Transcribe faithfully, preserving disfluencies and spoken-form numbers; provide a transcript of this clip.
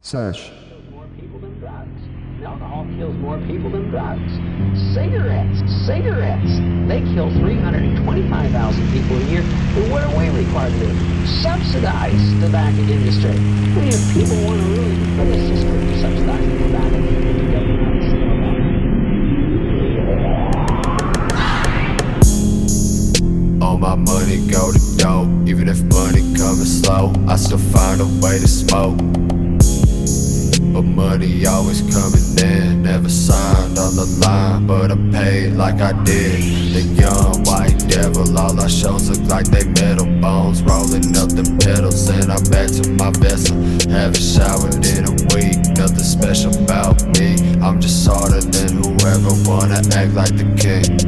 Sesh. More people than drugs. Alcohol kills more people than drugs. Cigarettes, cigarettes, they kill three hundred twenty-five thousand people a year. And what are we required to do? Subsidize the tobacco industry. I mean, if people want to really, let's just subsidize the tobacco industry. All my money go to dope. Even if money coming slow, I still find a way to smoke. But money always coming in. Never signed on the line, but I'm paid like I did. The young white devil, all our shows look like they metal bones. Rolling up the pedals and I'm back to my vessel. Haven't showered in a week, nothing special about me. I'm just harder than whoever wanna act like the king.